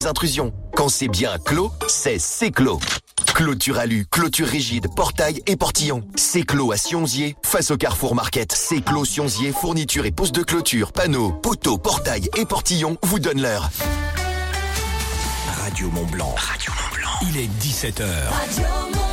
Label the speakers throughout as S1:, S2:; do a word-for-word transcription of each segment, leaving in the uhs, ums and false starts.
S1: intrusions. Quand c'est bien clos, c'est C-Clos. Clôture alu, clôture rigide, portail et portillon. C-Clos à Sionzier, face au Carrefour Market. C-Clos Sionzier, fourniture et pousse de clôture, panneaux, poteaux, portail et portillon vous donne l'heure.
S2: Radio Mont-Blanc. Radio Mont-Blanc. Il est dix-sept heures.
S3: Radio Mont-Blanc.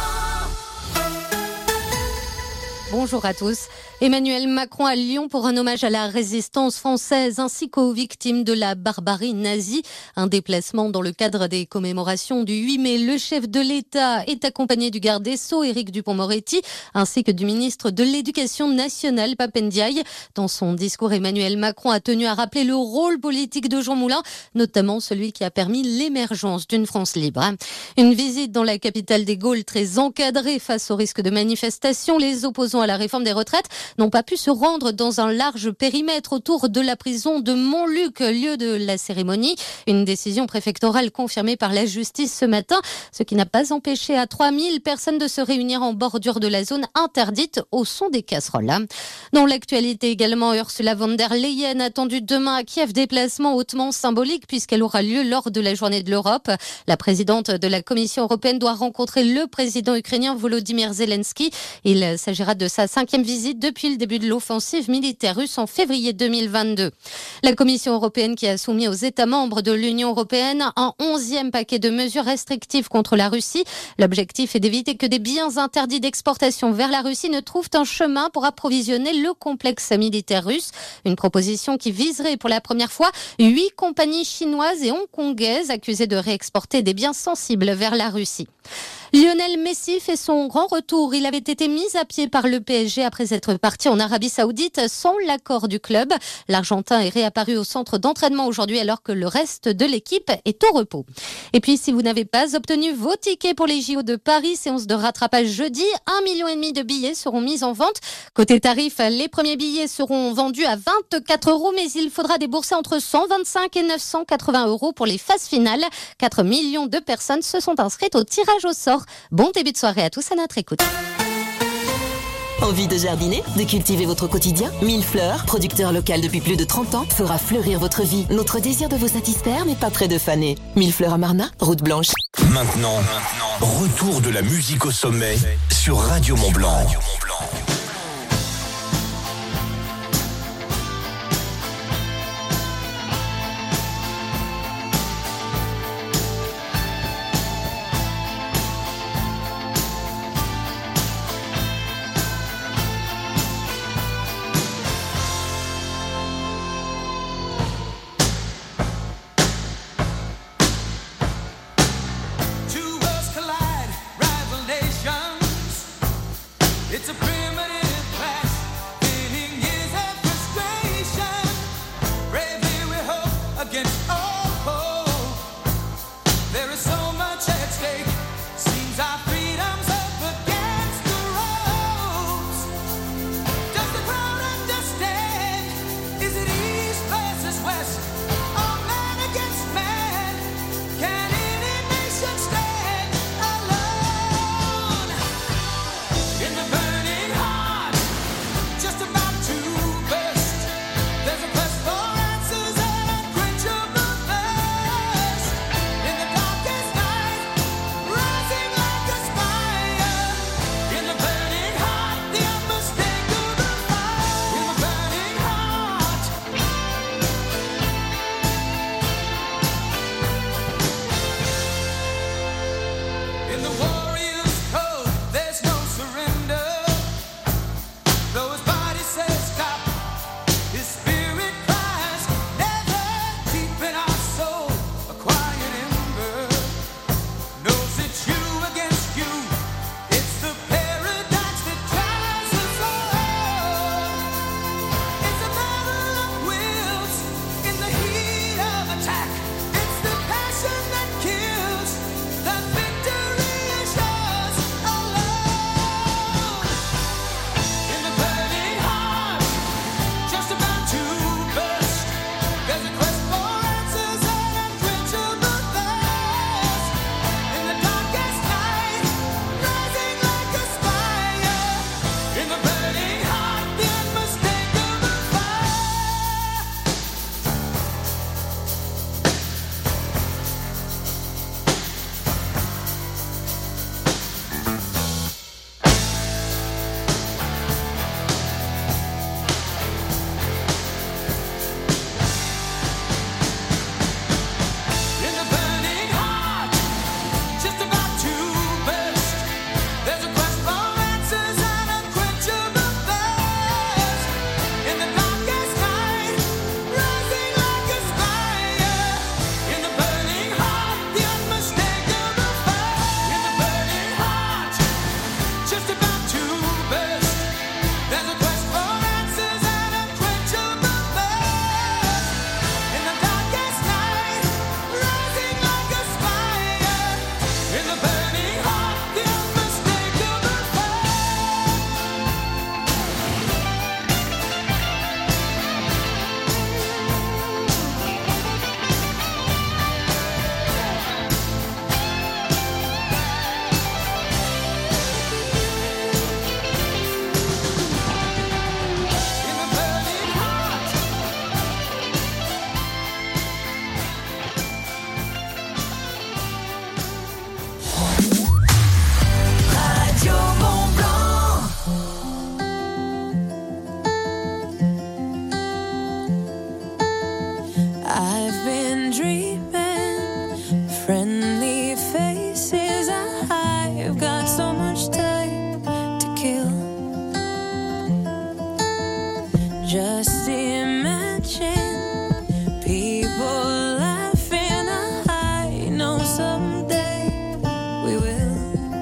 S4: Bonjour à tous. Emmanuel Macron à Lyon pour un hommage à la résistance française ainsi qu'aux victimes de la barbarie nazie. Un déplacement dans le cadre des commémorations du huit mai. Le chef de l'État est accompagné du garde des Sceaux, Éric Dupond-Moretti, ainsi que du ministre de l'Éducation nationale, Pape Ndiaye. Dans son discours, Emmanuel Macron a tenu à rappeler le rôle politique de Jean Moulin, notamment celui qui a permis l'émergence d'une France libre. Une visite dans la capitale des Gaules très encadrée face au risque de manifestation. Les opposants à la réforme des retraites n'ont pas pu se rendre dans un large périmètre autour de la prison de Montluc, lieu de la cérémonie. Une décision préfectorale confirmée par la justice ce matin, ce qui n'a pas empêché à trois mille personnes de se réunir en bordure de la zone interdite au son des casseroles. Dans l'actualité également, Ursula von der Leyen attendue demain à Kiev, déplacement hautement symbolique puisqu'elle aura lieu lors de la journée de l'Europe. La présidente de la Commission européenne doit rencontrer le président ukrainien Volodymyr Zelensky. Il s'agira de sa cinquième visite depuis le début de l'offensive militaire russe en février deux mille vingt-deux. La Commission européenne qui a soumis aux États membres de l'Union européenne un onzième paquet de mesures restrictives contre la Russie. L'objectif est d'éviter que des biens interdits d'exportation vers la Russie ne trouvent un chemin pour approvisionner le complexe militaire russe. Une proposition qui viserait pour la première fois huit compagnies chinoises et hongkongaises accusées de réexporter des biens sensibles vers la Russie. Lionel Messi fait son grand retour. Il avait été mis à pied par le P S G après être parti en Arabie Saoudite sans l'accord du club. L'Argentin est réapparu au centre d'entraînement aujourd'hui alors que le reste de l'équipe est au repos. Et puis, si vous n'avez pas obtenu vos tickets pour les J O de Paris, séance de rattrapage jeudi, un million et demi de billets seront mis en vente. Côté tarif, les premiers billets seront vendus à vingt-quatre euros, mais il faudra débourser entre cent vingt-cinq et neuf cent quatre-vingts euros pour les phases finales. quatre millions de personnes se sont inscrites au tirage au sort. Bon début de soirée à tous à notre écoute.
S5: Envie de jardiner, de cultiver votre quotidien? Mille Fleurs, producteur local depuis plus de trente ans, fera fleurir votre vie. Notre désir de vous satisfaire n'est pas près de faner. Mille Fleurs à Marnat, route blanche.
S2: Maintenant, retour de la musique au sommet sur Radio Mont-Blanc. Radio Mont-Blanc.
S3: It's a Friendly faces, I've got so much time to kill. Just imagine people laughing. I know someday we will.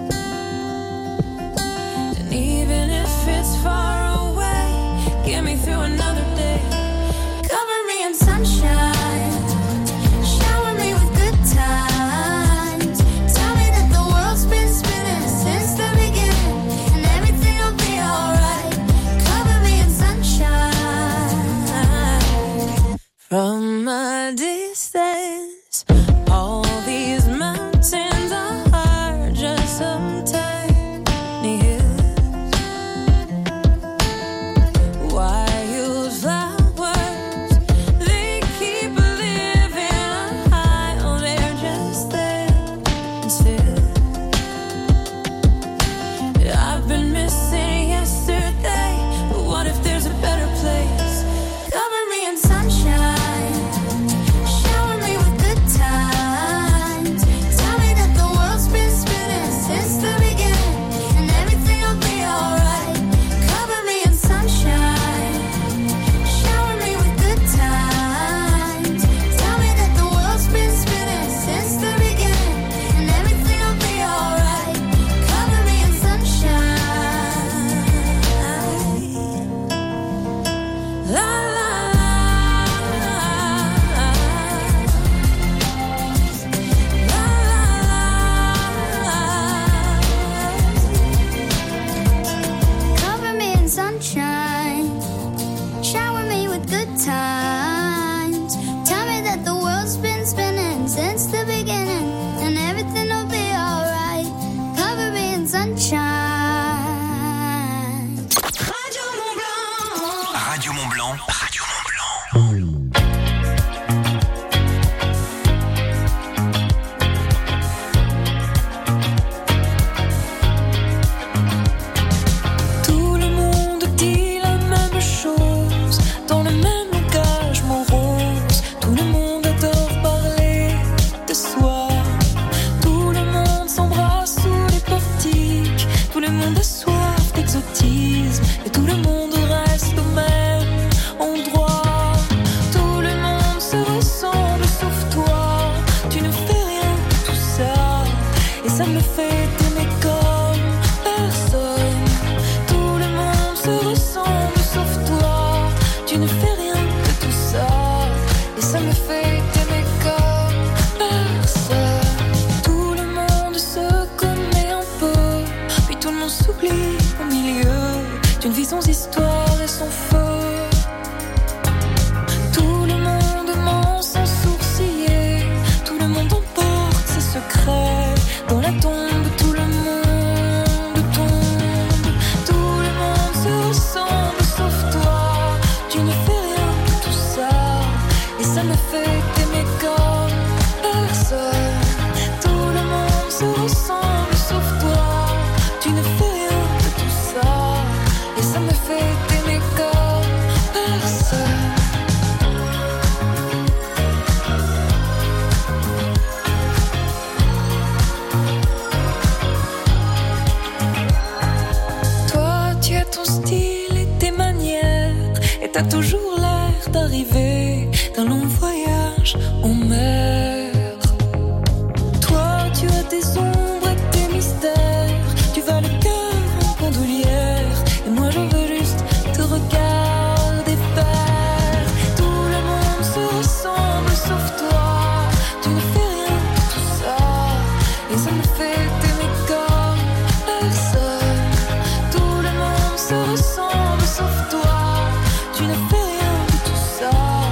S3: And even if it's far away, get me through another day. Cover me in sunshine, shower me with good times. Tell me that the world's been spinning since the beginning, and everything will be alright. Cover me in sunshine. From a distance, all these mountains are just some tiny hills. Wildflowers, they keep living high. Oh, they're just there and still. I've been missing yesterday, but what if there's a better place? Cover me in sunshine, shower me with good times. Tell me that the world's been spinning since the beginning, and everything will be alright. Cover me in sunshine, shower me with good times. Tell me that the world's been spinning since the beginning, and everything will be alright. Cover me in sunshine. La la la. Cover me in sunshine, shower me with good times. Tell me that the world's been spinning since the beginning, and everything will be alright. Cover me in sunshine. Radio Mont Blanc.
S2: Radio Mont Blanc. Radio Mont Blanc.
S3: Tout le monde dit la même chose, dans le même langage morose. Tout le monde adore parler de soi. Tout le monde s'embrasse sous les portiques. Tout le monde a soif d'exotisme, et tout le monde reste au même endroit. Tout le monde se ressemble sauf toi. Tu ne fais rien de tout ça, et ça me fait t'aimer comme personne. Tout le monde se ressemble sauf toi. Tu ne fais rien de tout ça, et ça me fait t'aimer comme personne. Tout le monde se connaît un peu, puis tout le monde s'oublie au milieu d'une vie sans histoire et sans feu. Tout le monde ment sans sourciller. Tout le monde emporte ses secrets. Dans la tombe, tout le monde tombe. Tout le monde se ressemble sauf toi. Tu ne fais rien de tout ça, et ça me fait t'aimer comme personne. Tout le monde se ressemble sauf toi. Tu ne fais rien de tout ça, et ça me fait t'aimer comme personne. Toi, tu as ton style et tes manières, et t'as toujours l'air d'arriver d'un long voyage en mer. Toi, tu as tes ombres et tes mystères. Tu vas le cœur en bandoulière, et moi je veux juste te regarder faire. Tout le monde se ressemble sauf toi. Tu ne fais rien de tout ça, et ça me fait t'aimer comme personne. Tout le monde se ressemble sauf toi. Tu ne fais rien de tout ça,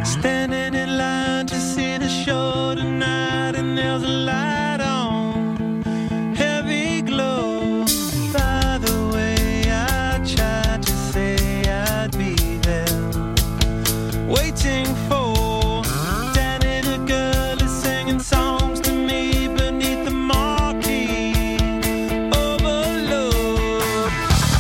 S6: Standing in line to see the show tonight, and there's a light on, heavy glow. By the way, I tried to say I'd be there, waiting for Danny, the girl is singing songs to me beneath the marquee. Overload.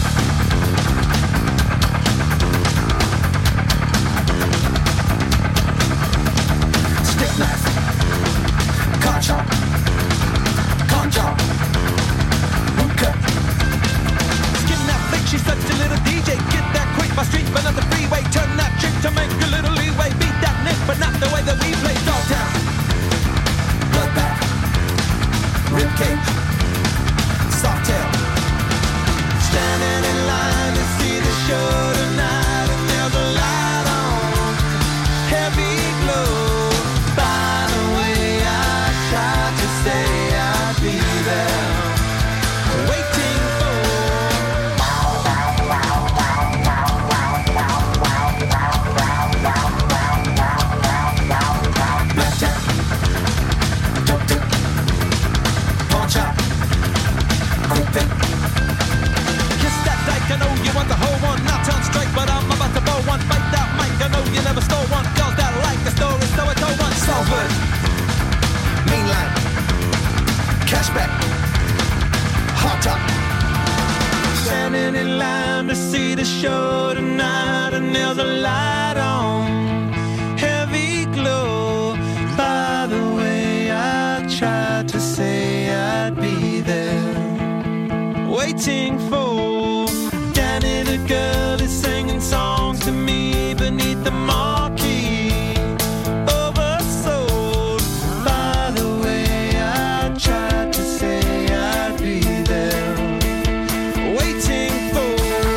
S6: Stick knife, car chop, con job, hookah. Skin that flick, she's such a little D J. Get that quick, my street, but not the freeway. Turn that trick to make a little leeway. Beat that nick, but not the way that we play. Dogtown, bloodbath, ribcage, softail. Standing in line to see the show tonight, and there's a light on, heavy glow. By the way, I tried to say I'd be there, waiting for. Blackjack, dope dip, pawn shop, quick pick. Kiss that dyke, I know you want the whole one. Not turn straight, but I'm about to bow one. Bite that mic, I know you never stole one. Girls that like the story, so I told one. Salford, mainline, cashback, hot top. Standing in line to see the show tonight, and there's a light on, heavy glow. By the way, I tried to say I'd be there, waiting for Danny, the girl is singing songs to me beneath the marquee. Oversold. By the way, I tried to say I'd be there, waiting for.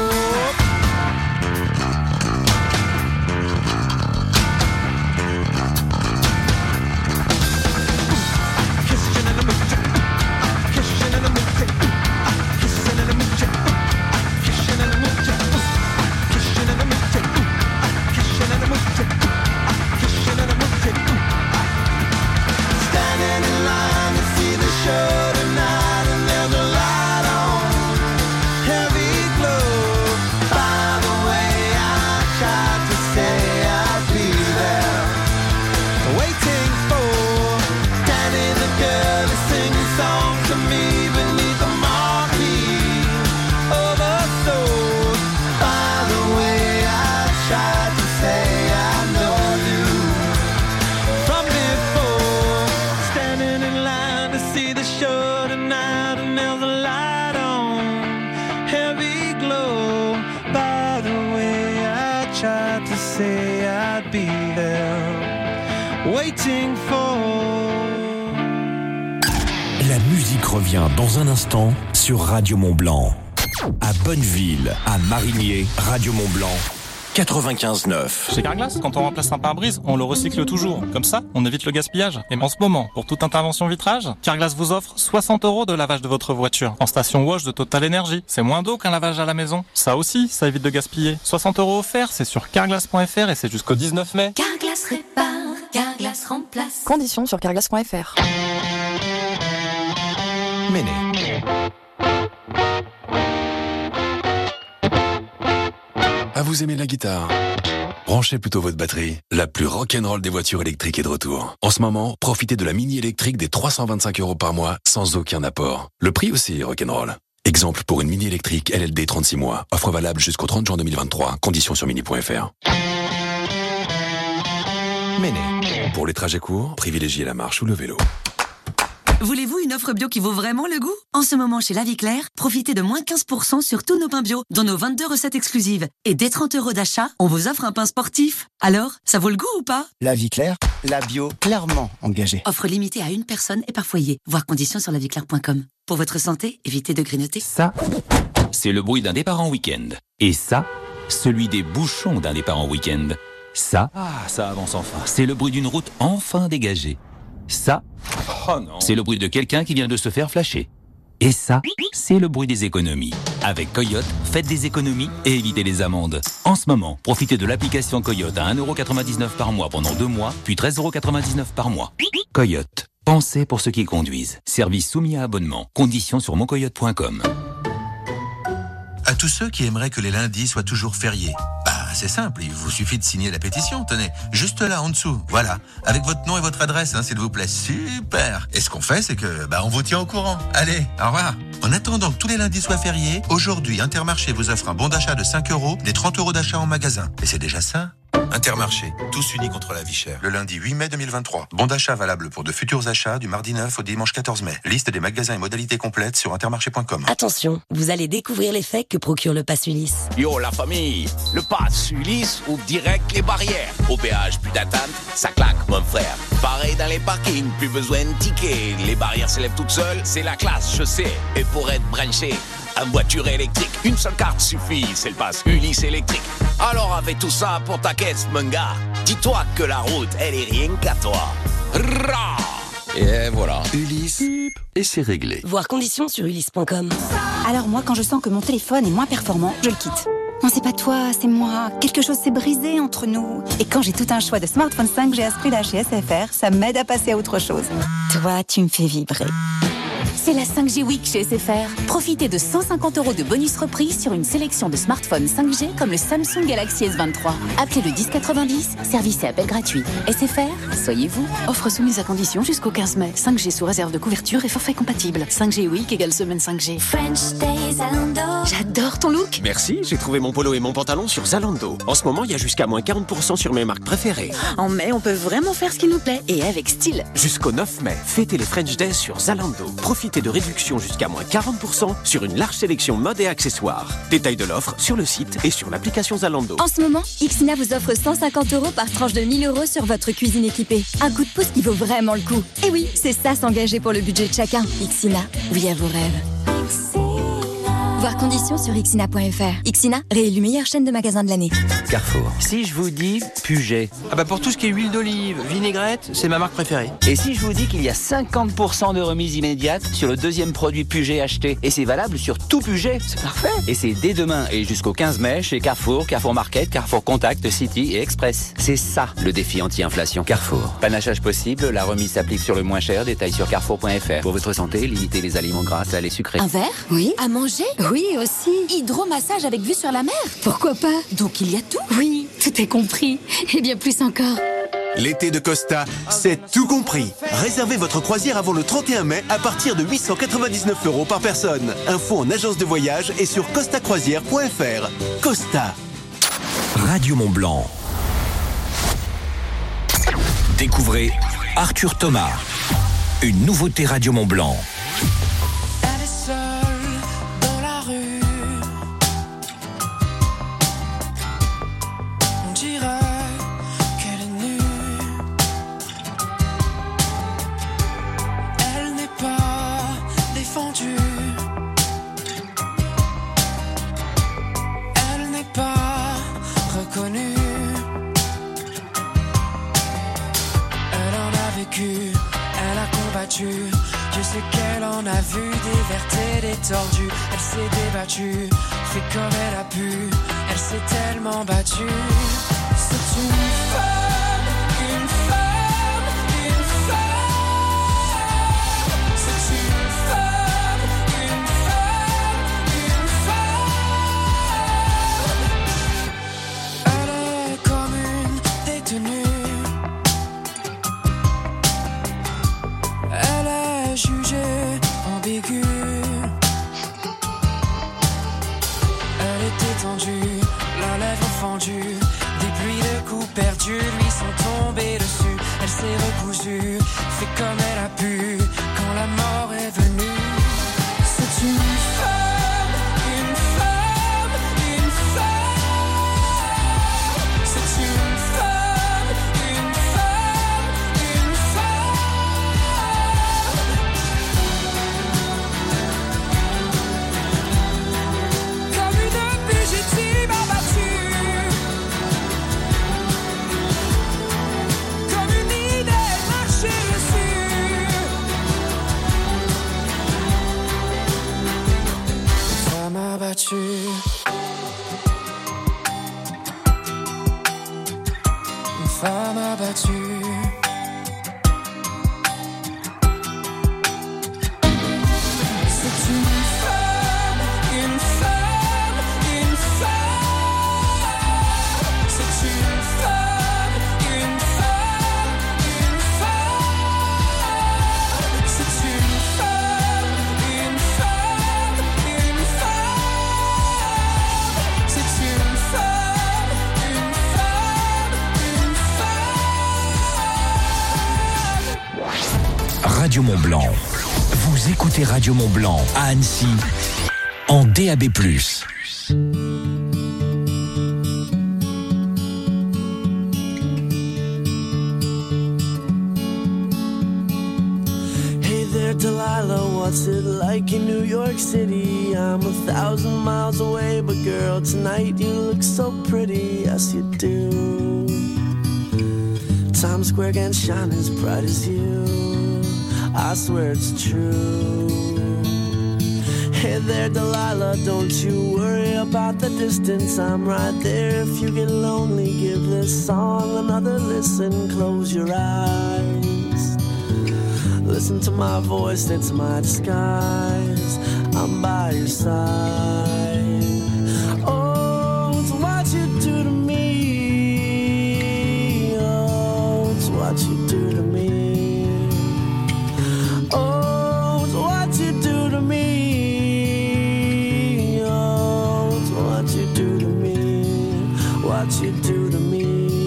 S6: Kissing in the mood, kissing in the mood, kissing in the mood, kissing in the mood, kissing in the mood, kissing in the mood, kissing in the mood. Standing in line to see the show tonight, and there's a light on, heavy glow. By the way, I tried to say I'd be there, waiting for Danny, the girl is singing songs to me beneath the marquee. Oversold. By the way, I tried to say I know you from before. Standing in line to see the show tonight, and there's a light on, heavy glow. By the way, I tried to say I'd be there, waiting for.
S2: La musique revient dans un instant sur Radio Mont-Blanc. À Bonneville, à Marigné, Radio Mont-Blanc, quatre-vingt-quinze neuf.
S7: Chez Carglass, quand on remplace un pare-brise, on le recycle toujours. Comme ça, on évite le gaspillage. Et en ce moment, pour toute intervention vitrage, Carglass vous offre soixante euros de lavage de votre voiture en station wash de Total Energy. C'est moins d'eau qu'un lavage à la maison. Ça aussi, ça évite de gaspiller. soixante euros offerts, c'est sur carglass point f r et c'est jusqu'au dix-neuf mai.
S3: Carglass répare, Carglass remplace.
S8: Conditions sur carglass point f r.
S2: Méné.
S9: Ah, vous aimez la guitare? Branchez plutôt votre batterie. La plus rock'n'roll des voitures électriques est de retour. En ce moment, profitez de la Mini électrique des trois cent vingt-cinq euros par mois sans aucun apport. Le prix aussi est rock'n'roll. Exemple pour une Mini électrique L L D trente-six mois. Offre valable jusqu'au trente juin deux mille vingt-trois. Conditions sur mini point f r. Méné. Pour les trajets courts, privilégiez la marche ou le vélo.
S10: Voulez-vous une offre bio qui vaut vraiment le goût? En ce moment, chez La Vie Claire, profitez de moins quinze pour cent sur tous nos pains bio, dont nos vingt-deux recettes exclusives. Et dès trente euros d'achat, on vous offre un pain sportif. Alors, ça vaut le goût ou pas?
S11: La Vie Claire, la bio clairement engagée.
S10: Offre limitée à une personne et par foyer. Voir conditions sur la vie claire point com. Pour votre santé, évitez de grignoter.
S12: Ça, c'est le bruit d'un départ en week-end. Et ça, celui des bouchons d'un départ en week-end. Ça, ah, ça avance enfin. C'est le bruit d'une route enfin dégagée. Ça, oh non, c'est le bruit de quelqu'un qui vient de se faire flasher. Et ça, c'est le bruit des économies. Avec Coyote, faites des économies et évitez les amendes. En ce moment, profitez de l'application Coyote à un euro quatre-vingt-dix-neuf par mois pendant deux mois, puis treize euros quatre-vingt-dix-neuf par mois. Coyote, pensez pour ceux qui conduisent. Service soumis à abonnement. Conditions sur mon coyote point com.
S8: À tous ceux qui aimeraient que les lundis soient toujours fériés. Bah, c'est simple, il vous suffit de signer la pétition, tenez, juste là, en dessous, voilà, avec votre nom et votre adresse, hein, s'il vous plaît, super. Et ce qu'on fait, c'est que, bah, on vous tient au courant. Allez, au revoir. En attendant que tous les lundis soient fériés, aujourd'hui, Intermarché vous offre un bon d'achat de cinq euros, des trente euros d'achat en magasin. Et c'est déjà ça. Intermarché, tous unis contre la vie chère. Le lundi huit mai deux mille vingt-trois. Bon d'achat valable pour de futurs achats du mardi neuf au dimanche quatorze mai. Liste des magasins et modalités complètes sur intermarché point com.
S13: Attention, vous allez découvrir l'effet que procure le pass Ulysse.
S14: Yo la famille, le pass Ulysse ouvre direct les barrières. Au péage, plus d'attente, ça claque mon frère. Pareil dans les parkings, plus besoin de tickets. Les barrières s'élèvent toutes seules, c'est la classe, je sais. Et pour être branché en voiture électrique, une seule carte suffit, c'est le pass Ulysse électrique. Alors avec tout ça pour ta caisse, mon gars, dis-toi que la route, elle est rien qu'à toi. Rah
S15: Et voilà. Ulysse, et c'est réglé.
S13: Voir conditions sur ulysse point com.
S16: Alors moi, quand je sens que mon téléphone est moins performant, je le quitte. Non, c'est pas toi, c'est moi. Quelque chose s'est brisé entre nous. Et quand j'ai tout un choix de smartphone cinq G à ce prix-là chez S F R, ça m'aide à passer à autre chose. Toi, tu me fais vibrer.
S17: C'est la cinq G Week chez S F R. Profitez de cent cinquante euros de bonus reprise sur une sélection de smartphones cinq G comme le Samsung Galaxy S vingt-trois. Appelez le dix quatre-vingt-dix, service et appel gratuit. S F R, soyez vous. Offre soumise à condition jusqu'au quinze mai. cinq G sous réserve de couverture et forfait compatible. cinq G Week égale semaine cinq G.
S3: French Day Zalando.
S17: J'adore ton look.
S18: Merci, j'ai trouvé mon polo et mon pantalon sur Zalando. En ce moment, il y a jusqu'à moins quarante pour cent sur mes marques préférées.
S17: En mai, on peut vraiment faire ce qui nous plaît et avec style.
S18: Jusqu'au neuf mai, fêtez les French Days sur Zalando. Profitez de réductions jusqu'à moins quarante pour cent sur une large sélection mode et accessoires. Détail de l'offre sur le site et sur l'application Zalando.
S16: En ce moment, Ixina vous offre cent cinquante euros par tranche de mille euros sur votre cuisine équipée. Un coup de pouce qui vaut vraiment le coup. Et oui, c'est ça s'engager pour le budget de chacun. Ixina, oui à vos rêves. Voir conditions sur ixina point f r. Ixina, réélu meilleure chaîne de magasins de l'année.
S19: Carrefour. Si je vous dis Puget.
S20: Ah bah pour tout ce qui est huile d'olive, vinaigrette, c'est ma marque préférée.
S19: Et si je vous dis qu'il y a cinquante pour cent de remise immédiate sur le deuxième produit Puget acheté, et c'est valable sur tout Puget, c'est parfait. Et c'est dès demain et jusqu'au quinze mai chez Carrefour, Carrefour Market, Carrefour Contact, City et Express. C'est ça le défi anti-inflation Carrefour. Panachage possible, la remise s'applique sur le moins cher, détail sur carrefour point f r. Pour votre santé, limitez les aliments gras, salés, sucrés.
S17: Un verre?
S16: Oui.
S17: À manger?
S16: Oui, aussi.
S17: Hydromassage avec vue sur la mer?
S16: Pourquoi pas?
S17: Donc il y a tout?
S16: Oui, tout est compris. Et bien plus encore.
S21: L'été de Costa, c'est tout compris. Réservez votre croisière avant le trente et un mai à partir de huit cent quatre-vingt-dix-neuf euros par personne. Info en agence de voyage et sur costa croisière point f r. Costa.
S2: Radio Mont-Blanc. Découvrez Arthur Thomas. Une nouveauté Radio Mont-Blanc.
S3: Elle est seule dans la rue. On dirait qu'elle est nue. Elle n'est pas défendue. Elle n'est pas reconnue. Elle en a vécu, elle a combattu. Je sais qu'elle en a vu des vertes et des tordues. Elle s'est débattue, fait comme elle a pu. Elle s'est tellement battue. C'est une femme, une femme, une femme. C'est une femme, une femme, une femme. Elle est comme une détenue. Elle est jugée ambiguë. Elle est étendue, la lèvre fendue. Des pluies de coups perdus lui sont tombées dessus. Elle s'est recousue, fait comme elle a pu. Quand la mort est venue, c'est une femme, une femme, une femme. C'est une femme, une femme, une femme. Comme une fugitive abattue. abattue. Une femme abattue. C'est une femme, une femme, une femme. C'est une femme, une femme, une femme. C'est une femme, une femme, une femme. C'est une femme, une femme, une femme.
S2: Radio Mont-Blanc. Vous écoutez Radio Mont-Blanc à Annecy en D A B plus.
S1: Hey there, Delilah, what's it like in New York City? I'm a thousand miles away, but girl, tonight you look so pretty, yes you do. Times Square can't shine as bright as you, I swear it's true. Hey there, Delilah, don't you worry about the distance, I'm right there. If you get lonely, give this song another listen, close your eyes. Listen to my voice, it's my disguise, I'm by your side. Oh, it's what you do to me. Oh, it's what you do to me. Oh, it's what you do to me. Oh, it's what you do to me. What you do to me.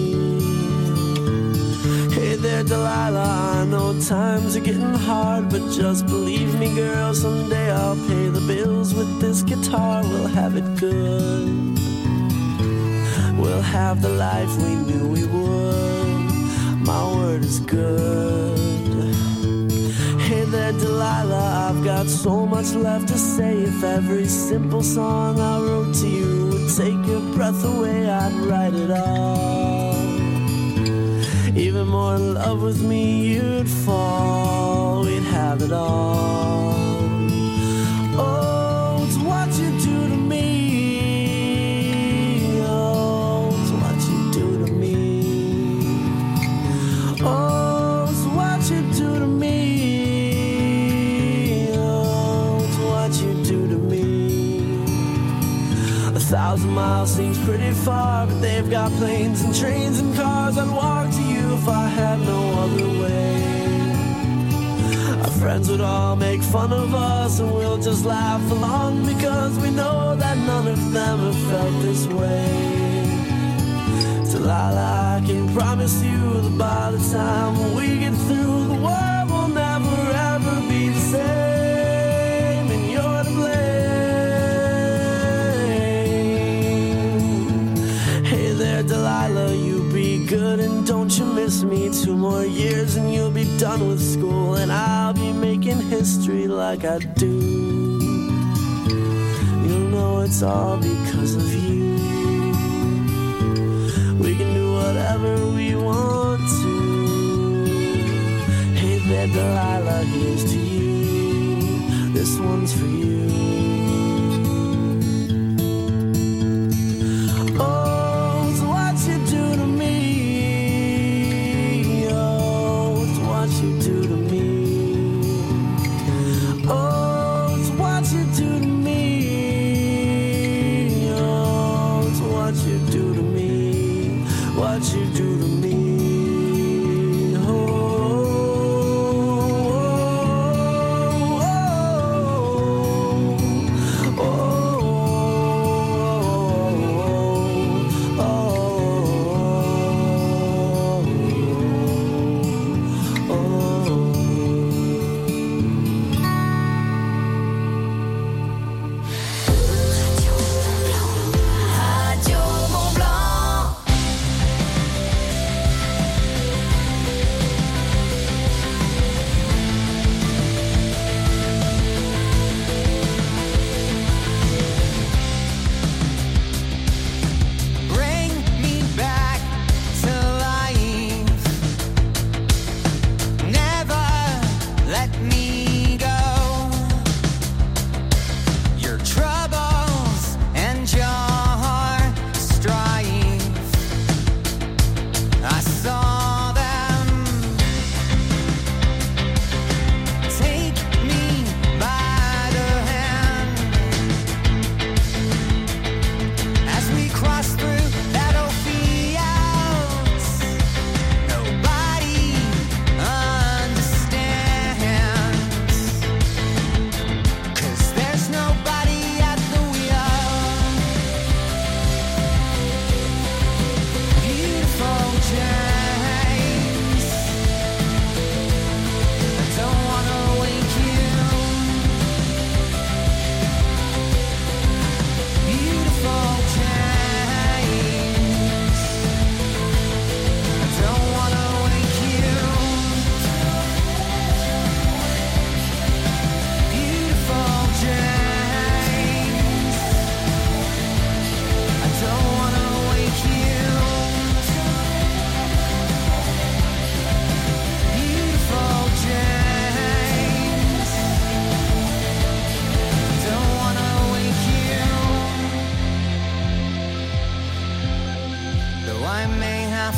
S1: Hey there, Delilah, I know times are getting hard, but just believe me, girl, someday I'll pay the bills with this guitar. We'll have it good. We'll have the life we knew we would. My word is good. Hey there, Delilah, I've got so much left to say. If every simple song I wrote to you would take your breath away, I'd write it all. Even more in love with me, you'd fall. We'd have it all. Oh, it's what you do to me. Oh, it's what you do to me. Oh, it's what you do to me. Oh, it's what you do to me. A thousand miles seems pretty far, but they've got planes and trains and cars. I'd walk to you if I had no other way. Our friends would all make fun of us, and we'll just laugh along, because we know that none of them have felt this way. Delilah, I can promise you that by the time we get through, the world will never ever be the same, and you're to blame. Hey there, Delilah, you be good and don't you miss me. Two more years and you'll be done with school, and I'll be making history like I do. You'll know it's all because of you. We can do whatever we want to. Hey there, Delilah, here's to you. This one's for you. Oh, it's what you do to me. Oh, it's what you do to me. Oh, it's what you do to me. Oh, it's what you do to me. What you do to me. Oh, oh, oh,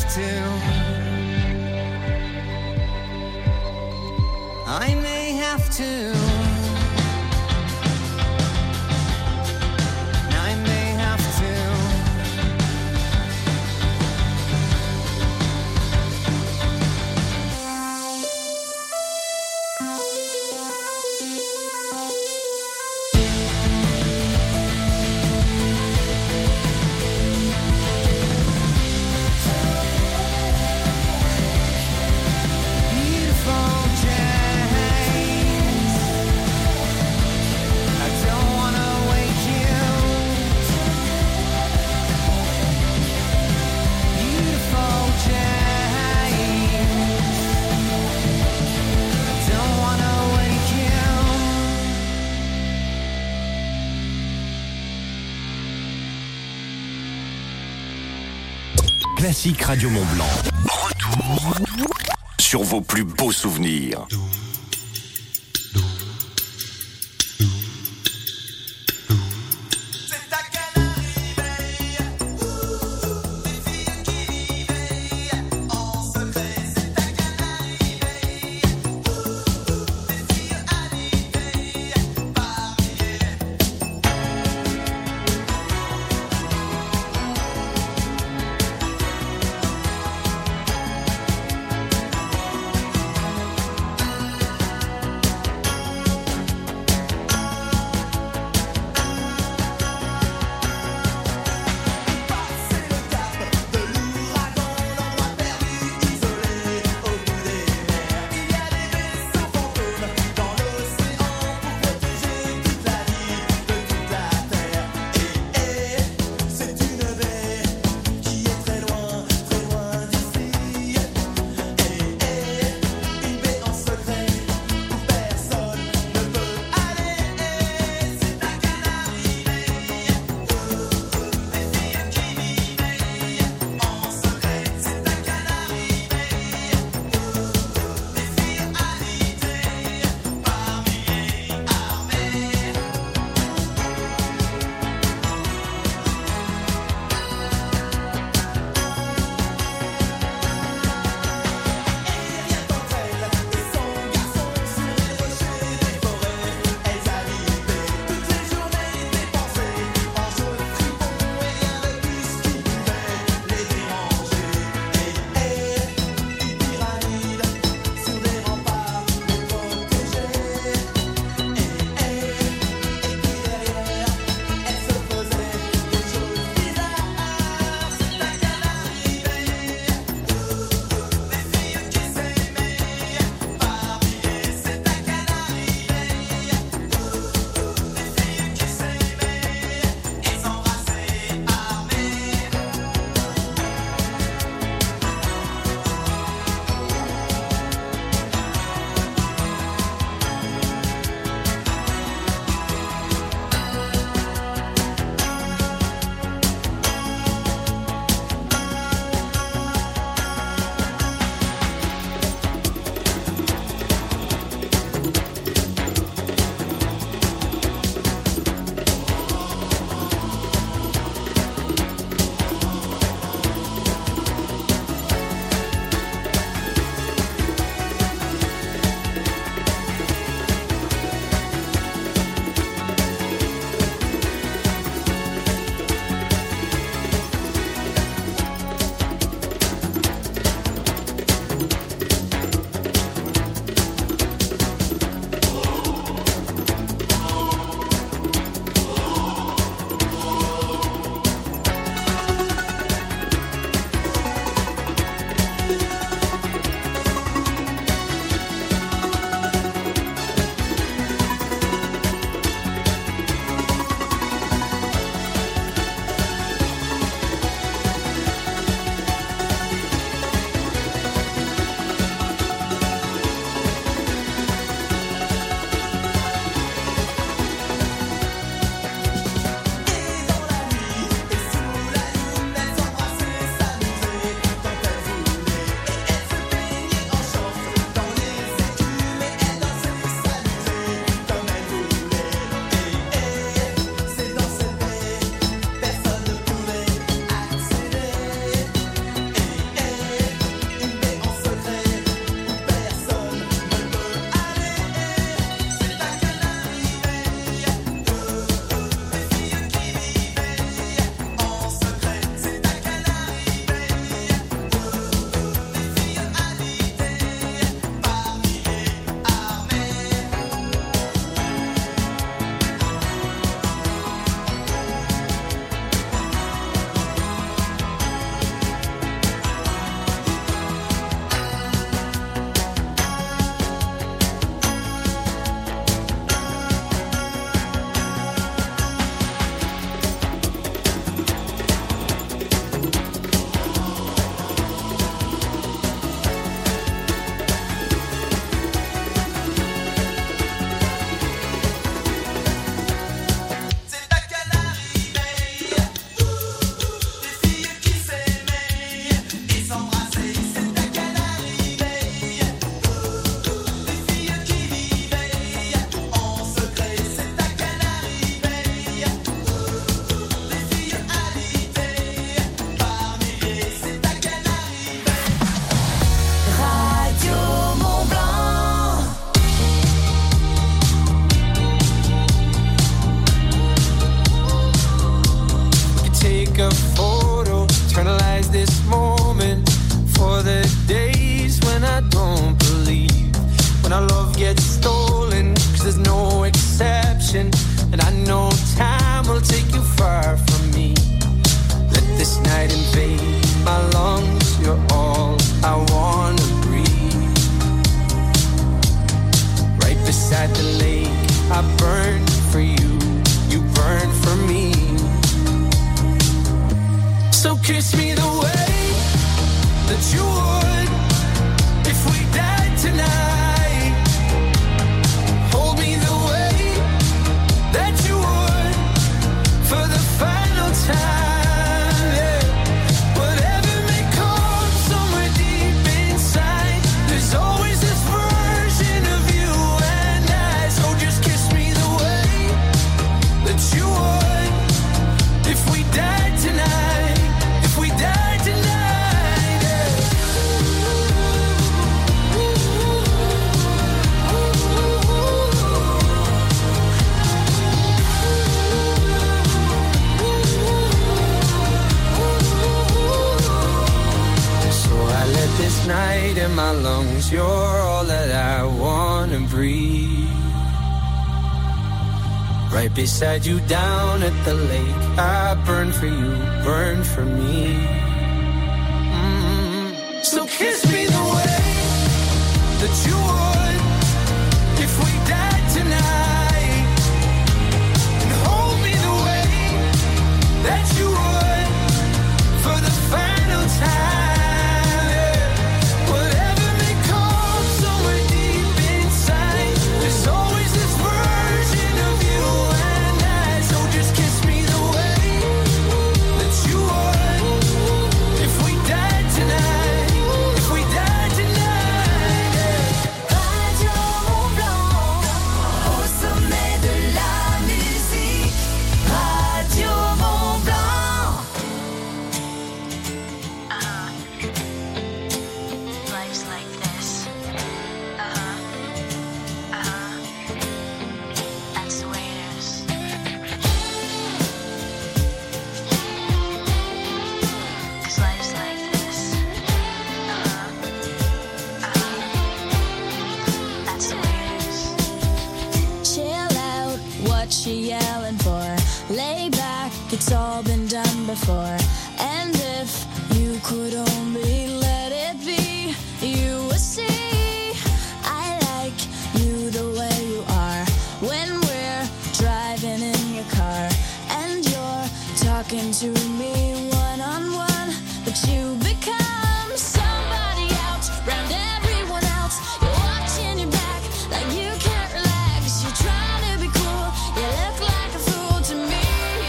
S4: have to. I may have to. I may have to.
S2: Classique Radio Mont Blanc. Retour sur vos plus beaux souvenirs.
S4: I take a photo, eternalize this moment for the days when I don't believe, when our love gets stolen, cause there's no exception, and I know time will take you far from me. Let this night invade my lungs, you're all I wanna breathe. Right beside the lake, I burn for you, you burn for me. So kiss me the way that you would if we died tonight. Hold me the way that you would for the final time. Yeah. Whatever may come somewhere deep inside, there's always this version of you and I. So just kiss me the way that you would if we died tonight. If we died tonight, yeah. So I let this night in my lungs, you're all that I wanna breathe. Right beside you down at the lake, I burn for you, burn for me. Mm-hmm. So kiss me the way that you would if we died tonight, and hold me the way that you would for the final time. Yeah. Whatever may come somewhere deep inside, there's always this version of you and I. So just kiss me the way that you would if we died tonight. If we died tonight, yeah.
S3: Radio Mont Blanc, au sommet de la musique. Radio Mont Blanc. Uh-huh. Life's like this. Uh-huh. Uh-huh. That's the way it is. 'Cause life's like this. Uh-huh. Uh-huh. That's the way it is.
S5: Chill out, what you yelling for? Lay back, it's all been done before. And if you could only let it be, you would see I like you the way you are. When we're driving in your car and you're talking to me one on one, but you become somebody else round everyone else. You're watching your back like you can't relax. You're trying to be cool, you look like a fool to me.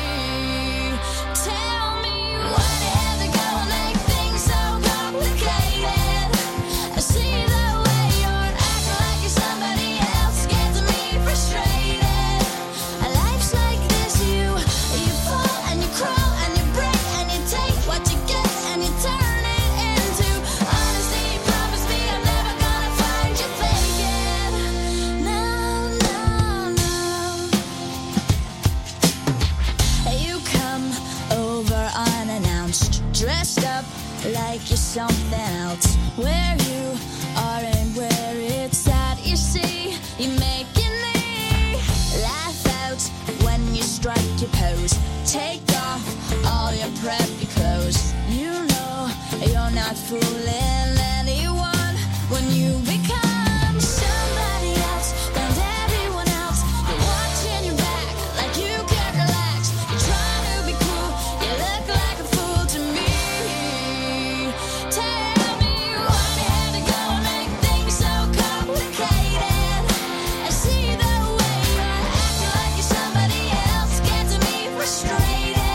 S5: Tell me why you have to go and make things so complicated. I see the way you're acting like you're somebody else, gets me frustrated. Life's like this, you you fall and you crawl and you break and you take what you get and you turn it into honesty. Promise me I'm never gonna find you faking. No, no, no. You come over unannounced, dressed up like you're something else. Where you are and where it's at, you see, you're making me laugh out when you strike your pose. Take off all your preppy clothes. You know you're not fooling anyone when you become somebody else round everyone else. You're watching your back like you can't relax. You're trying to be cool, you look like a fool to me. Tell me why you had to go and make things so complicated. I see the way you're acting like you're somebody else, gets me frustrated.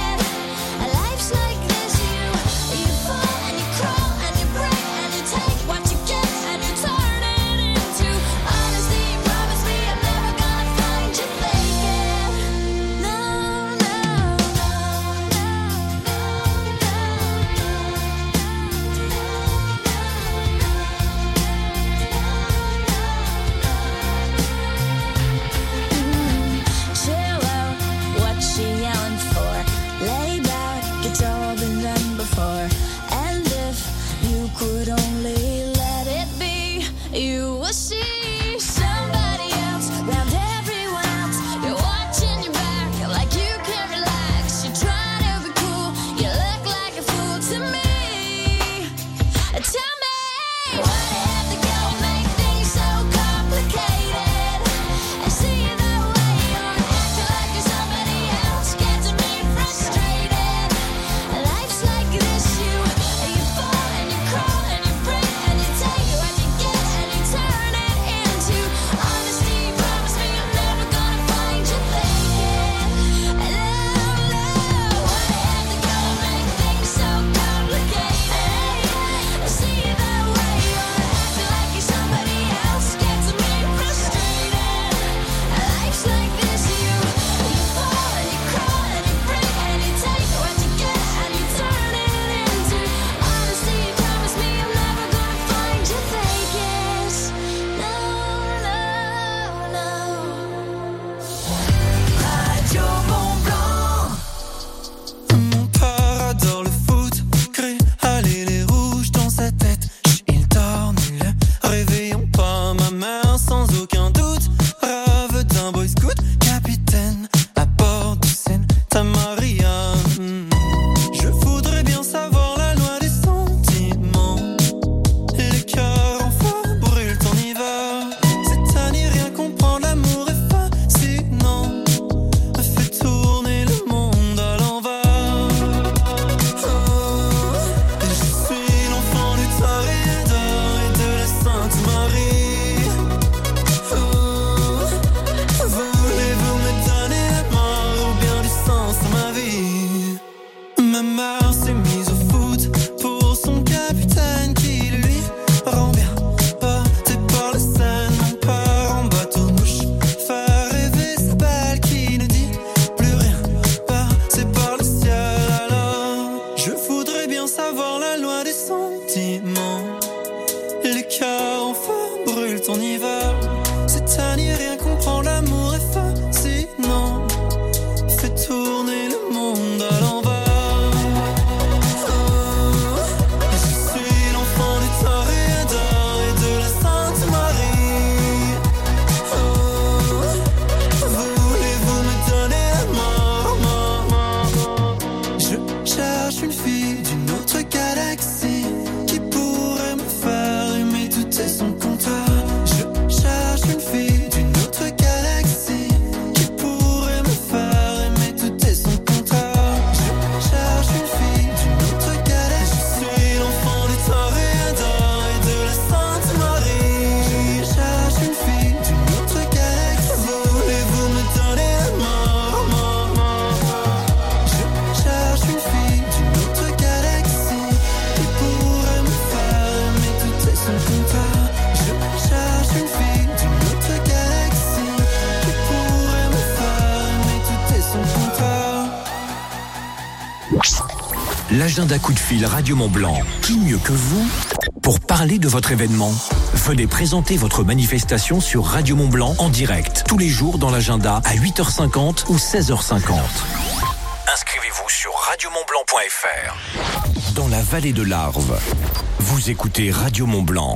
S2: L'agenda coup de fil Radio Mont-Blanc. Qui mieux que vous pour parler de votre événement? Venez présenter votre manifestation sur Radio Mont-Blanc en direct, tous les jours dans l'agenda à huit heures cinquante ou seize heures cinquante. Inscrivez-vous sur radio mont blanc point f r. Dans la vallée de l'Arve, vous écoutez Radio Mont-Blanc.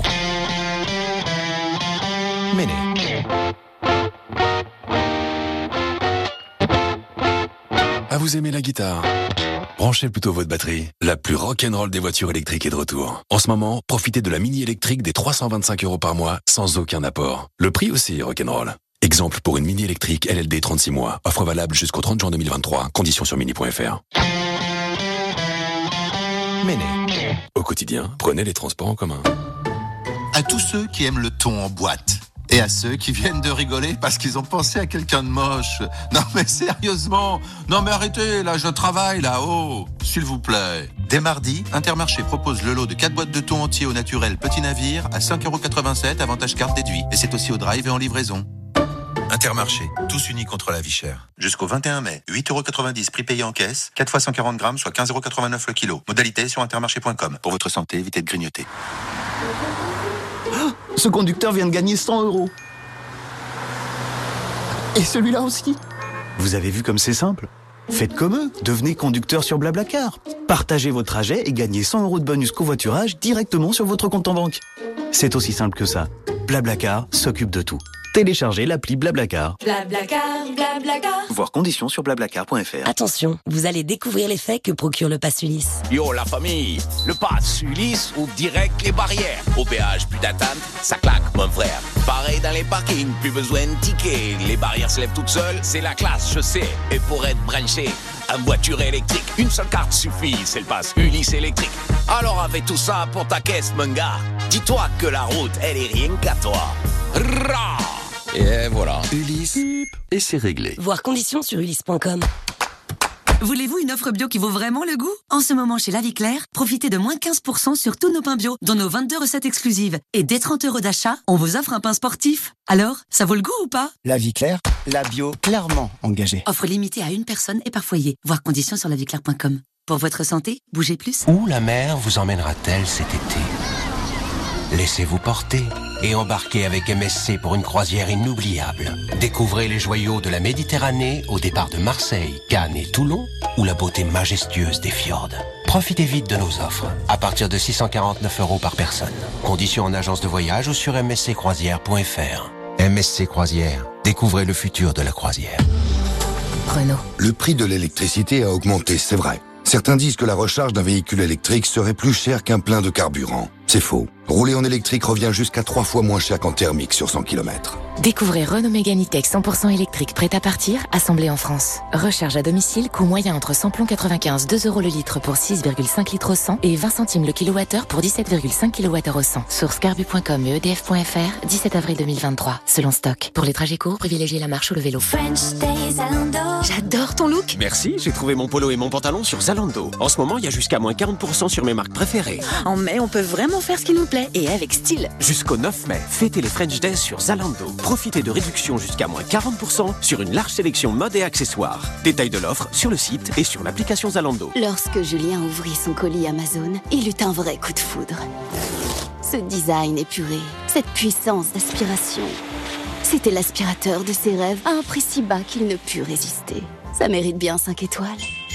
S2: Méné.
S9: Ah, vous aimez la guitare? Branchez plutôt votre batterie. La plus rock'n'roll des voitures électriques est de retour. En ce moment, profitez de la mini électrique des trois cent vingt-cinq euros par mois sans aucun apport. Le prix aussi est rock'n'roll. Exemple pour une mini électrique L L D trente-six mois. Offre valable jusqu'au trente juin deux mille vingt-trois. Conditions sur mini point f r. Méné. Au quotidien, prenez les transports en commun.
S8: À tous ceux qui aiment le thon en boîte. Et à ceux qui viennent de rigoler parce qu'ils ont pensé à quelqu'un de moche. Non mais sérieusement. Non mais arrêtez, là je travaille là, oh. S'il vous plaît. Dès mardi, Intermarché propose le lot de quatre boîtes de thon entier au naturel Petit Navire à cinq euros quatre-vingt-sept, avantage carte déduit. Et c'est aussi au drive et en livraison. Intermarché, tous unis contre la vie chère. Jusqu'au vingt et un mai, huit euros quatre-vingt-dix prix payé en caisse, quatre fois cent quarante grammes, soit quinze euros quatre-vingt-neuf le kilo. Modalité sur intermarché point com. Pour votre santé, évitez de grignoter.
S11: Oh, ce conducteur vient de gagner cent euros. Et celui-là aussi. Vous avez vu comme c'est simple? Faites comme eux, devenez conducteur sur Blablacar. Partagez vos trajets et gagnez cent euros de bonus covoiturage directement sur votre compte en banque. C'est aussi simple que ça. Blablacar s'occupe de tout. Téléchargez l'appli Blablacar.
S13: Blablacar, Blablacar.
S11: Voir conditions sur blablacar point f r.
S13: Attention, vous allez découvrir l'effet que procure le pass Ulysse.
S14: Yo la famille, le pass Ulysse ouvre direct les barrières. Au péage, plus d'attente, ça claque mon frère. Pareil dans les parkings, plus besoin de tickets. Les barrières se lèvent toutes seules, c'est la classe, je sais. Et pour être branché, en voiture électrique, une seule carte suffit, c'est le pass Ulysse électrique. Alors avec tout ça pour ta caisse, mon gars, dis-toi que la route, elle est rien qu'à toi. Rah!
S15: Et voilà. Ulysse, et c'est réglé.
S13: Voir conditions sur ulysse point com.
S10: Voulez-vous une offre bio qui vaut vraiment le goût? En ce moment, chez La Vie Claire, profitez de moins quinze pour cent sur tous nos pains bio, dont nos vingt-deux recettes exclusives. Et dès trente euros d'achat, on vous offre un pain sportif. Alors, ça vaut le goût ou pas?
S11: La Vie Claire, la bio clairement engagée.
S10: Offre limitée à une personne et par foyer. Voir conditions sur la vie claire point com. Pour votre santé, bougez plus.
S6: Où la mer vous emmènera-t-elle cet été? Laissez-vous porter et embarquez avec M S C pour une croisière inoubliable. Découvrez les joyaux de la Méditerranée au départ de Marseille, Cannes et Toulon ou la beauté majestueuse des fjords. Profitez vite de nos offres, à partir de six cent quarante-neuf euros par personne. Conditions en agence de voyage ou sur m s c croisière point f r. M S C Croisière, découvrez le futur de la croisière.
S13: Renault.
S22: Le prix de l'électricité a augmenté, c'est vrai. Certains disent que la recharge d'un véhicule électrique serait plus cher qu'un plein de carburant. C'est faux. Rouler en électrique revient jusqu'à trois fois moins cher qu'en thermique sur cent kilomètres.
S23: Découvrez Renault Mégane E-Tech cent pour cent électrique prêt à partir, assemblé en France. Recharge à domicile, coût moyen entre samplon quatre-vingt-quinze, deux euros le litre pour six virgule cinq litres au cent et vingt centimes le kilowattheure pour dix-sept virgule cinq kilowattheures au cent. Source carbu point com et e d f point f r, dix-sept avril deux mille vingt-trois, selon stock. Pour les trajets courts, privilégiez la marche ou le vélo.
S10: J'adore ton look.
S18: Merci, j'ai trouvé mon polo et mon pantalon sur Zalando. En ce moment, il y a jusqu'à moins quarante pour cent sur mes marques préférées.
S10: En mai, on peut vraiment faire ce qui nous plaît et avec style.
S18: Jusqu'au neuf mai, fêtez les French Days sur Zalando. Profitez de réductions jusqu'à moins quarante pour cent sur une large sélection mode et accessoires. Détail de l'offre sur le site et sur l'application Zalando.
S24: Lorsque Julien ouvrit son colis Amazon, il eut un vrai coup de foudre. Ce design épuré, cette puissance d'aspiration. C'était l'aspirateur de ses rêves à un prix si bas qu'il ne put résister. Ça mérite bien cinq étoiles.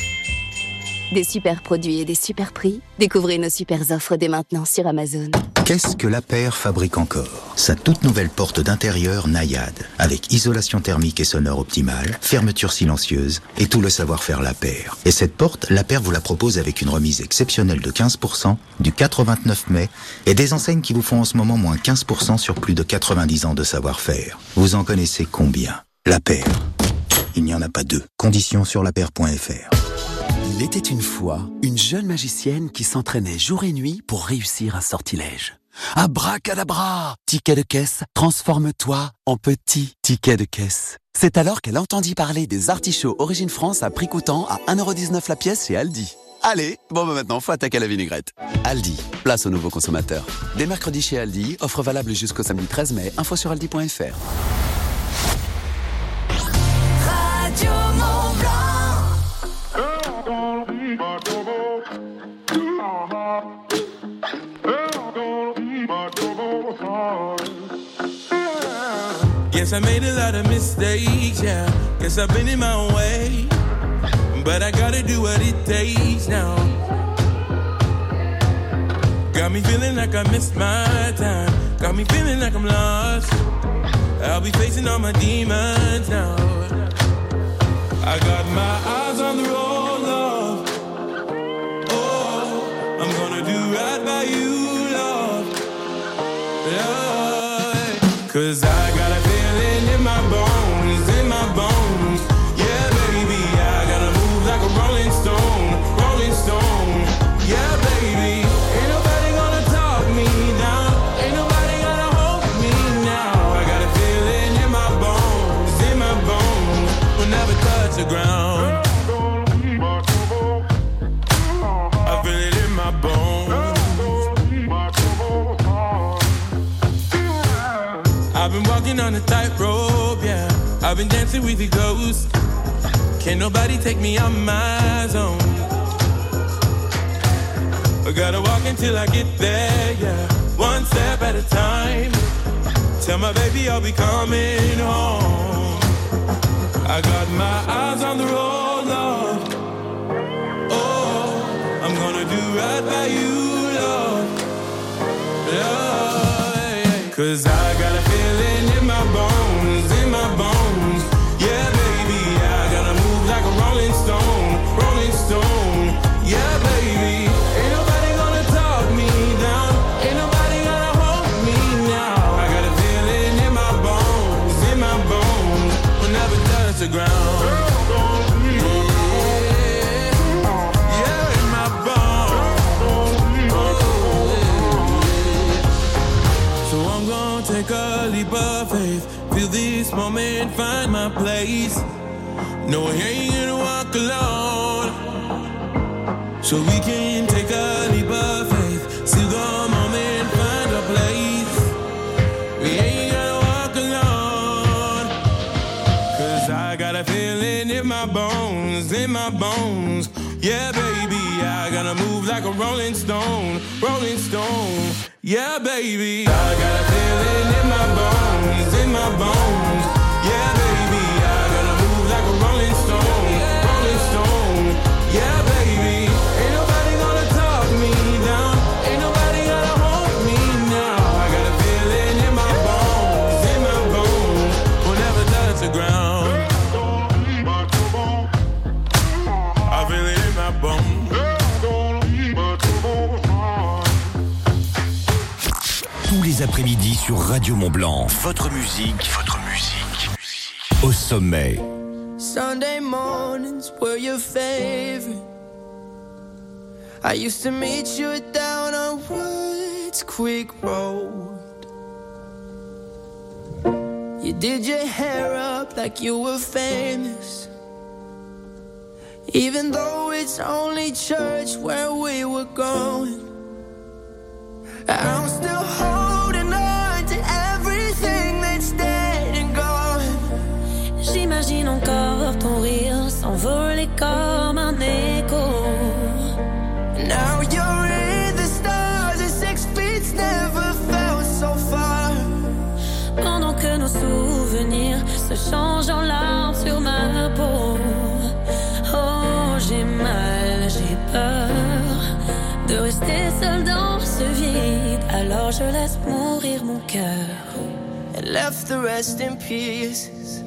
S24: Des super produits et des super prix. Découvrez nos super offres dès maintenant sur Amazon.
S25: Qu'est-ce que La Paire fabrique encore? Sa toute nouvelle porte d'intérieur Naïade, avec isolation thermique et sonore optimale, fermeture silencieuse et tout le savoir-faire La Paire. Et cette porte, La Paire vous la propose avec une remise exceptionnelle de quinze pour cent du quatre au vingt-neuf mai et des enseignes qui vous font en ce moment moins quinze pour cent sur plus de quatre-vingt-dix ans de savoir-faire. Vous en connaissez combien? La Paire. Il n'y en a pas deux. Conditions sur la paire point f r.
S26: Il était une fois une jeune magicienne qui s'entraînait jour et nuit pour réussir un sortilège. Abracadabra! Ticket de caisse, transforme-toi en petit ticket de caisse. C'est alors qu'elle entendit parler des artichauts Origine France à prix coûtant à un euro dix-neuf la pièce chez Aldi. Allez, bon bah maintenant, faut attaquer à la vinaigrette. Aldi, place aux nouveaux consommateurs. Dès mercredi chez Aldi, offre valable jusqu'au samedi treize mai, info sur aldi point f r.
S4: Radio Mont-Blanc.
S7: Guess I made a lot of mistakes, yeah. Guess I've been in my own way, but I gotta do what it takes now. Got me feeling like I missed my time. Got me feeling like I'm lost. I'll be facing all my demons now. I got my eyes on the road, love. Oh, I'm gonna do right by you, love. Love. Cause I got a feeling in my bones, in my bones. Yeah, baby, I gotta move like a rolling stone, rolling stone. Yeah, baby, ain't nobody gonna talk me down. Ain't nobody gonna hold me now. I got a feeling in my bones, in my bones. We'll never touch the ground. I feel it in my bones. I've been walking on a tightrope, yeah. I've been dancing with the ghosts. Can't nobody take me out my zone. I gotta walk until I get there, yeah. One step at a time. Tell my baby I'll be coming home. I got my eyes on the road, love. Oh, I'm gonna do right by you, love. Love, yeah. Cause I got a feeling in my bones, in my bones. Yeah, baby, I gotta move like a rolling stone, rolling stone. Yeah, baby, ain't nobody gonna talk me down. Ain't nobody gonna hold me now. I got a feeling in my bones, in my bones. We'll never touch the ground. Take a leap of faith, feel this moment, find my place. No, I ain't gonna walk alone. So we can take a leap of faith, see the moment, find our place. We ain't gonna walk alone. Cause I got a feeling in my bones, in my bones. Yeah, baby, I gotta move like a rolling stone, rolling stone. Yeah, baby, I got a feeling in my bones, in my bones. Yeah, baby, I gotta move like a rolling stone, rolling stone. Yeah, baby, ain't nobody gonna talk me down. Ain't nobody gonna hold me now. I got a feeling in my bones, in my bones. We'll never touch the ground. I feel it in my bones.
S2: Tous les après-midi sur Radio Mont-Blanc. Votre musique, votre musique. Au sommet.
S1: Sunday mornings were your favorite. I used to meet you down on Woods Creek Road. You did your hair up like you were famous, even though it's only church where we were going. I'm still holding on to everything that's dead and gone.
S3: J'imagine encore ton rire s'envoler comme un écho.
S1: Now you're in the stars and six feet never felt so far.
S3: Pendant que nos souvenirs se changent en larmes sur ma peau. Oh, j'ai mal, j'ai peur de rester seule dans ce vide. Alors je laisse mourir mon cœur.
S1: And left the rest in pieces.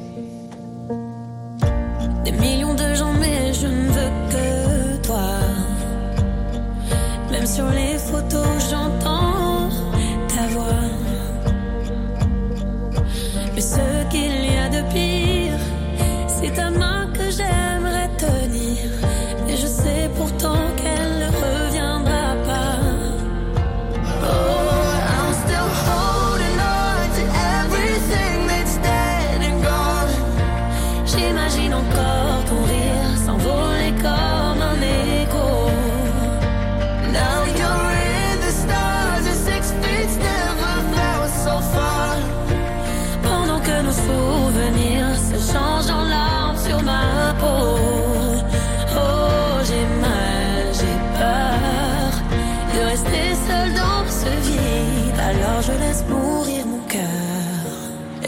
S3: Des millions de gens mais je ne veux que toi. Même sur les photos j'entends ta voix. Mais ce qu'il y a de pire, c'est ta main que j'aimerais tenir. Et je sais pourtant qu'elle ne reviendra pas.
S1: Oh, I'm still holding on to everything that's dead and gone.
S3: J'imagine encore ton rire s'envoler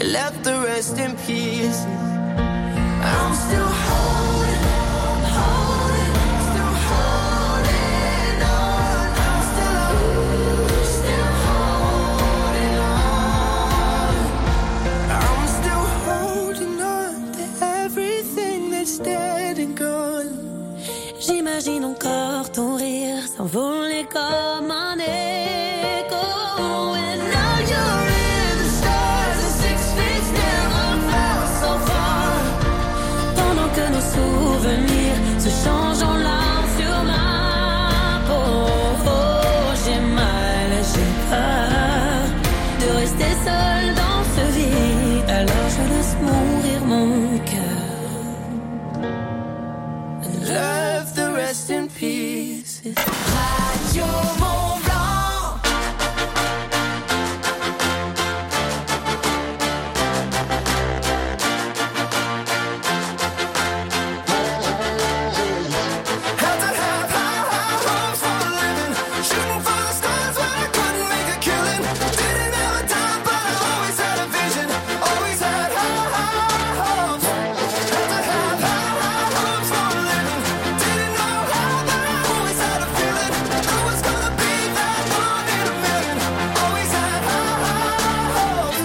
S1: left the rest in peace. I'm still holding on, holding, still holding on. I'm still, still holding on. I'm still holding on to everything that's dead and gone.
S3: J'imagine encore ton rire s'envoler comme un écho. And now you're in the stars and six feet still on felt so far. Pendant que nos souvenirs se changent en larmes sur ma peau. J'ai mal, j'ai peur de rester seule dans ce vide. Alors je laisse mourir mon cœur.
S1: Left the rest in peace. Radio Mont Blanc. Had to have high, high hopes for a living. Shooting for the stars when I couldn't make a killing. Didn't have a time, but I always had a vision. Always had high, high hopes. Had to have high, high hopes for a living. Didn't know how, but I always had a feeling. I was gonna be that one in a million. Always had high, high hopes.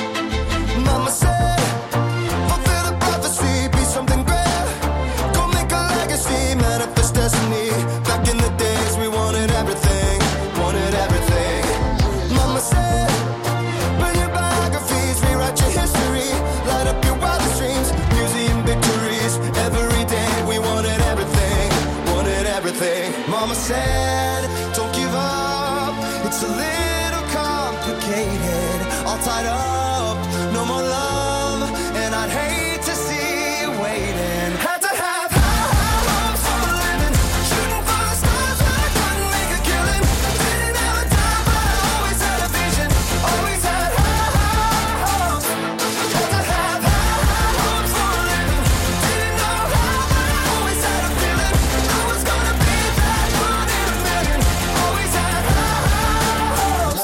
S1: Mama said, fulfill the prophecy, be something great. Go make a legacy, manifest destiny. Back in the days we wanted everything, wanted everything. Mama said, burn your biographies, rewrite your history. Light up your wildest dreams, museum victories. Every day we wanted everything, wanted everything. Mama said, don't give up, it's a little complicated. All tied up, no more love, and I'd hate to see you waiting. Had to have high, high hopes for a living. Shooting for the stars when I couldn't make a killing. Didn't have a time, but I always had a vision. Always had high, high hopes. Had to have high, high hopes for a living. Didn't know how, but I always had a feeling. I was gonna be that one in a million. Always had high, high hopes.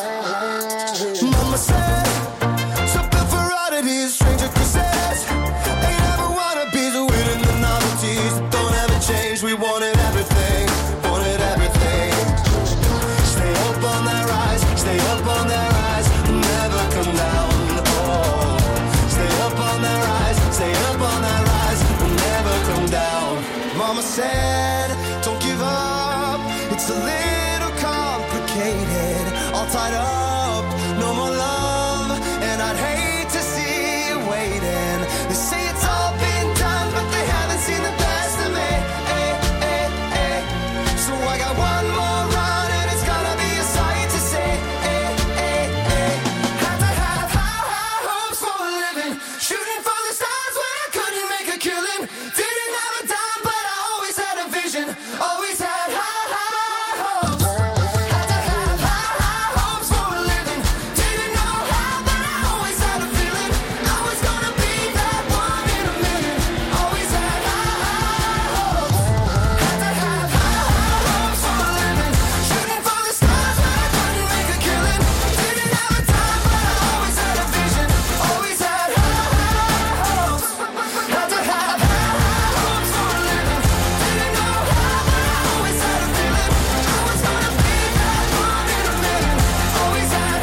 S1: Mama said, so built for oddities, stranger crusades. Ain't never wanna be the winning the novelties. Don't ever change, we wanted everything, wanted everything. Stay up on that rise, stay up on that rise, never come down. Oh, stay up on that rise, stay up on that rise, never come down. Mama said, don't give up, it's a little complicated. All tied up, no more love, and I'd hate to see you waiting. They say it's all been done, but they haven't seen the best of me. Eh, eh, eh. So I got one more run, and it's gonna be a sight to see. Eh, eh, eh. Had to have high, high hopes for a living. Shooting for the stars when I couldn't make a killing. Didn't have a dime, but I always had a vision. Always had high, high hopes. Had to have high, high hopes for a living. Didn't know how, but I always had a feeling. I was gonna be that one in a million. Always had high, high hopes. Had to have high, high hopes for a living. Shooting for the stars when I couldn't make a killing. Didn't have a time, but I always had a vision. Always had high, high hopes. Had to have high, high hopes for a living. Didn't know how, but I always had a feeling. I was gonna be that one in a million. Always had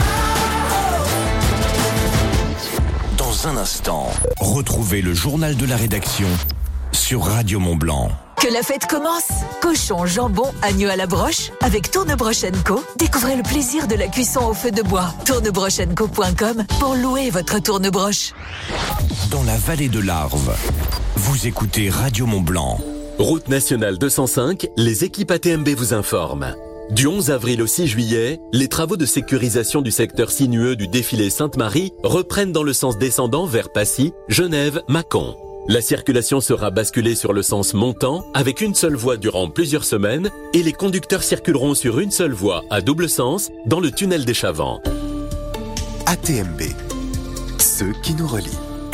S2: Dans un instant, retrouvez le journal de la rédaction sur Radio Mont Blanc.
S12: Que la fête commence! Cochon, jambon, agneau à la broche. Avec Tournebroche and Co, découvrez le plaisir de la cuisson au feu de bois. tournebroche and co point com pour louer votre tournebroche.
S2: Dans la vallée de l'Arve, vous écoutez Radio Mont Blanc.
S16: Route nationale deux cent cinq, les équipes A T M B vous informent. Du onze avril au six juillet, les travaux de sécurisation du secteur sinueux du défilé Sainte-Marie reprennent dans le sens descendant vers Passy, Genève, Mâcon. La circulation sera basculée sur le sens montant avec une seule voie durant plusieurs semaines et les conducteurs circuleront sur une seule voie à double sens dans le tunnel des Chavants.
S17: A T M B, ceux qui nous relient.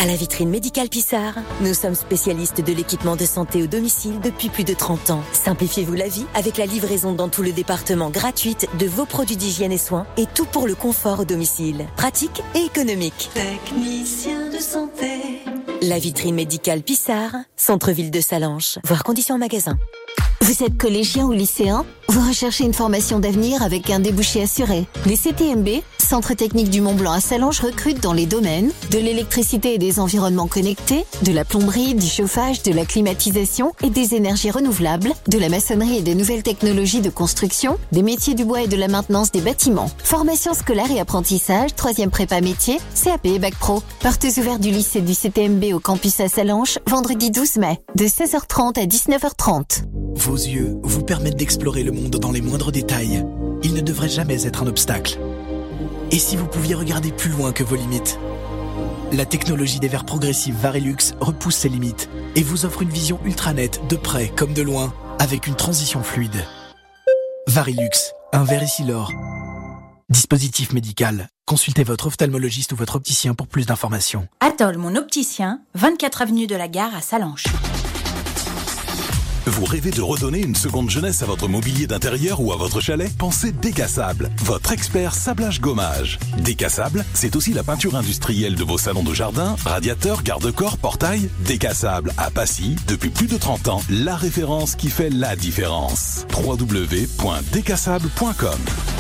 S13: À la vitrine médicale Pissard, nous sommes spécialistes de l'équipement de santé au domicile depuis plus de trente ans. Simplifiez-vous la vie avec la livraison dans tout le département gratuite de vos produits d'hygiène et soins et tout pour le confort au domicile. Pratique et économique.
S3: Technicien de santé.
S13: La vitrine médicale Pissard, centre-ville de Sallanches. Voir conditions en magasin.
S24: Vous êtes collégien ou lycéen? Vous recherchez une formation d'avenir avec un débouché assuré? Les C T M B, Centre technique du Mont-Blanc à Sallanches, recrutent dans les domaines de l'électricité et des environnements connectés, de la plomberie, du chauffage, de la climatisation et des énergies renouvelables, de la maçonnerie et des nouvelles technologies de construction, des métiers du bois et de la maintenance des bâtiments. Formation scolaire et apprentissage, troisième prépa métier, C A P et Bac Pro. Portes ouvertes du lycée du C T M B au campus à Sallanches, vendredi douze mai, de seize heures trente à dix-neuf heures trente.
S5: Vos yeux vous permettent d'explorer le monde dans les moindres détails. Ils ne devraient jamais être un obstacle. Et si vous pouviez regarder plus loin que vos limites? La technologie des verres progressifs Varilux repousse ces limites et vous offre une vision ultra nette, de près comme de loin, avec une transition fluide. Varilux, un verre Essilor. Dispositif médical. Consultez votre ophtalmologiste ou votre opticien pour plus d'informations.
S9: Atoll, mon opticien, vingt-quatre avenue de la Gare à Sallanches.
S17: Vous rêvez de redonner une seconde jeunesse à votre mobilier d'intérieur ou à votre chalet? Pensez Décassable, votre expert sablage gommage. Décassable, c'est aussi la peinture industrielle de vos salons de jardin, radiateurs, garde-corps, portails. Décassable à Passy, depuis plus de trente ans, la référence qui fait la différence. w w w point décassable point com.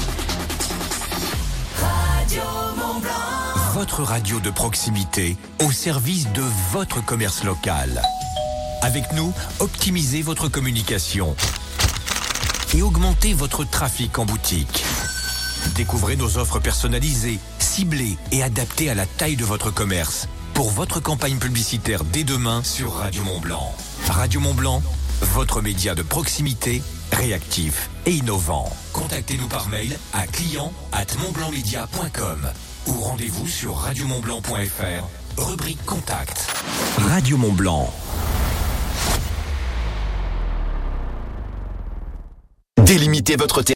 S2: Votre radio de proximité au service de votre commerce local. Avec nous, optimisez votre communication et augmentez votre trafic en boutique. Découvrez nos offres personnalisées, ciblées et adaptées à la taille de votre commerce pour votre campagne publicitaire dès demain sur Radio Mont-Blanc. Radio Mont-Blanc, votre média de proximité, réactif et innovant. Contactez-nous par mail à client arobase montblancmedia point com ou rendez-vous sur radio mont blanc point f r, rubrique Contact. Radio Mont-Blanc.
S19: Délimitez votre terrain